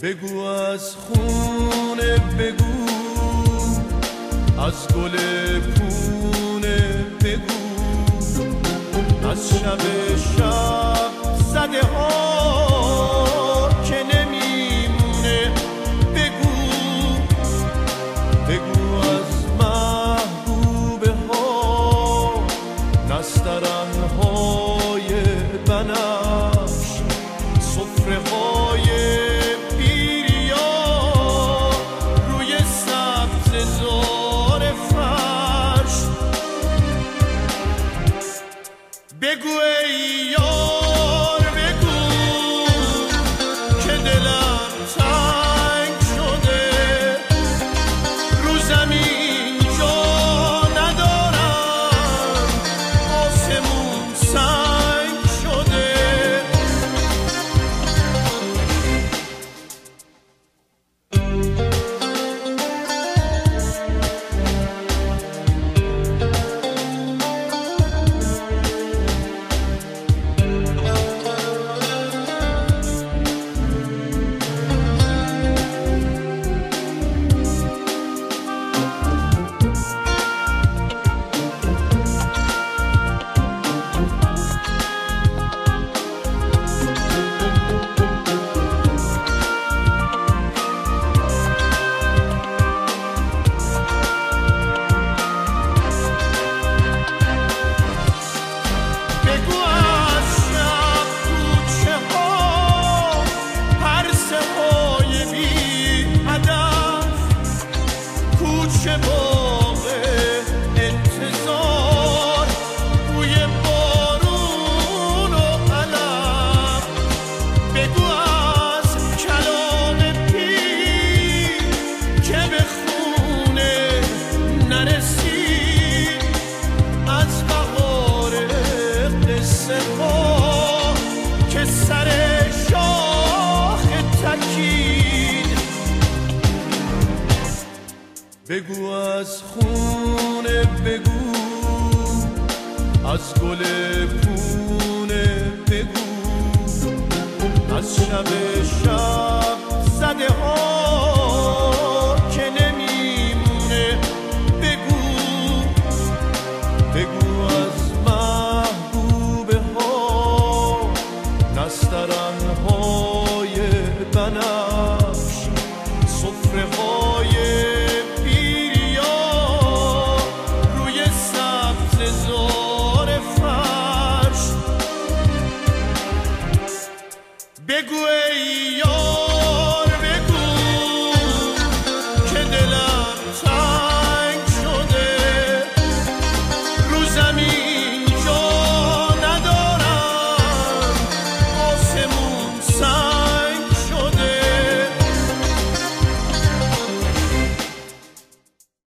بگو از خونه، بگو از گل پونه، بگو از شب زده ها که نمیمونه، بگو از محبوبه ها نسترنهای بنفش، سفره های بیریا روی سبز زار فرش. بگو ای یار، بگو که دلم تنگ شده، رو زمین جا ندارم، آسمون سنگ شده. کوچه باغ انتظار بوی بارون و علم. بگو از کلام پیر که به خونه نرسید، از بهار قصه ها که سر شاخ تکید. بگو از خونه، بگو از گل پونه، بگو از شب زده ها که نمیمونه، بگو از محبوبه ها نسترنهای بنفش،